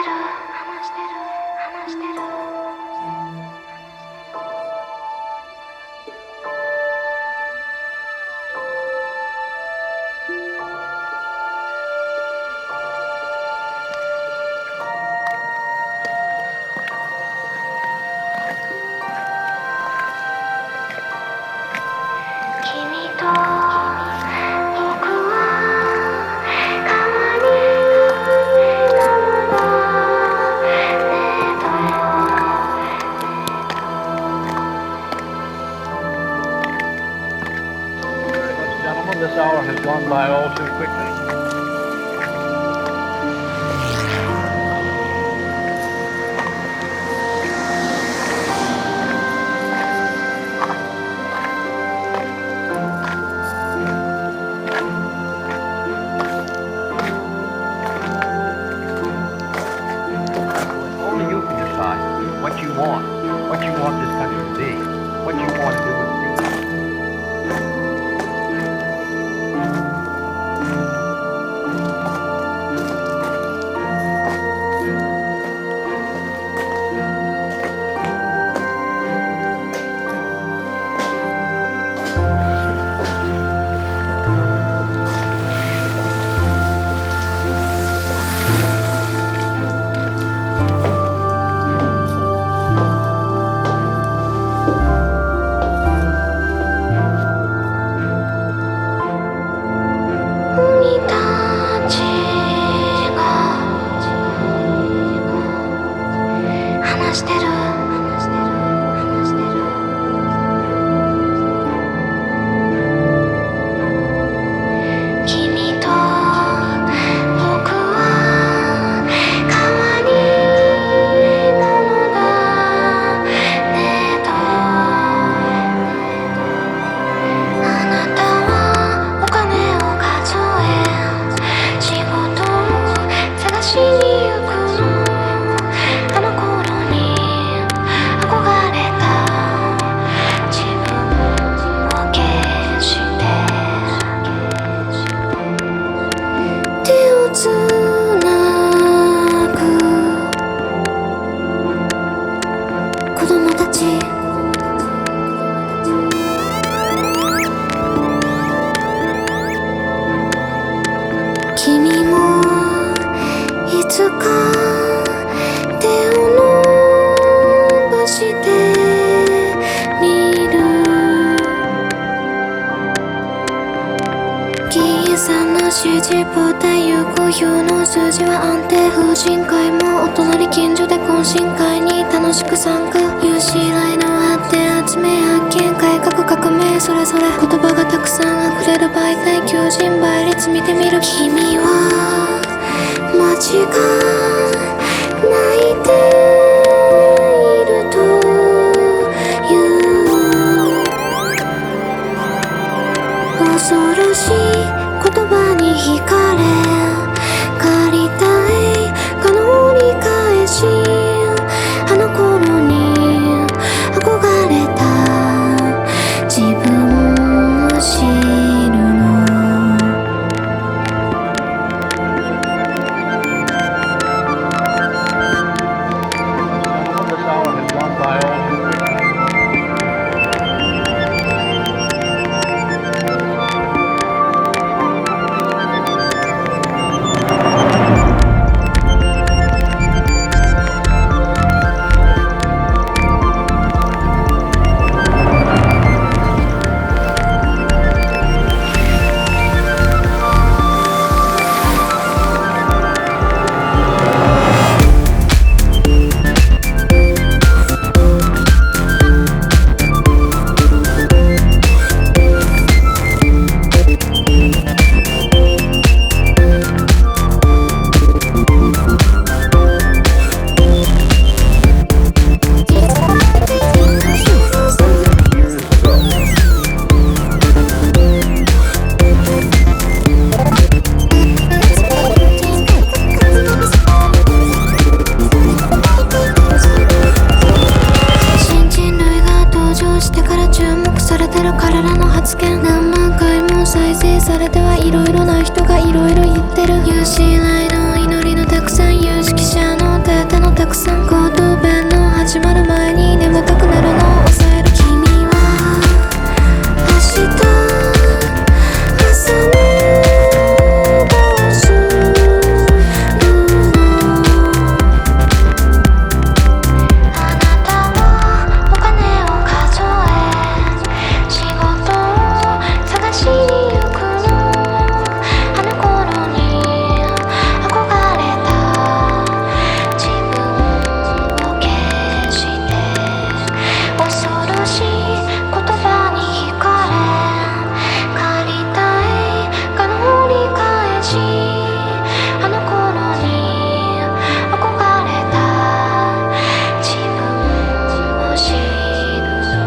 This hour has gone by all too quickly. Only you can decide what you want this country to be, what you want to do with the future. 君もいつか手を伸ばしてみる計算なし自母体有効票の数字は安定婦人会もお隣近所で懇親会に楽しく参加有志以来の発展集め発見改革革命それぞれ言葉がたくさん溢れる媒体求人倍率見てみる君は間違泣いているという恐ろしい言葉に惹かれ借りたい可能に返しあの頃に憧れた自分を知るの This hour has gone by all too quickly. 何万回も再生されてはいろいろな人がいろいろ言ってる有史以来の祈りのたくさん有識者のたくさん口頭弁の始まる前に眠たくなるのを抑える君は明日朝にどうするの？あなたはお金を数え仕事を探しに行くの。あの頃に憧れた自分を消して恐ろしい言葉に惹かれ借りたいがの折り返しあの頃に憧れた自分を知る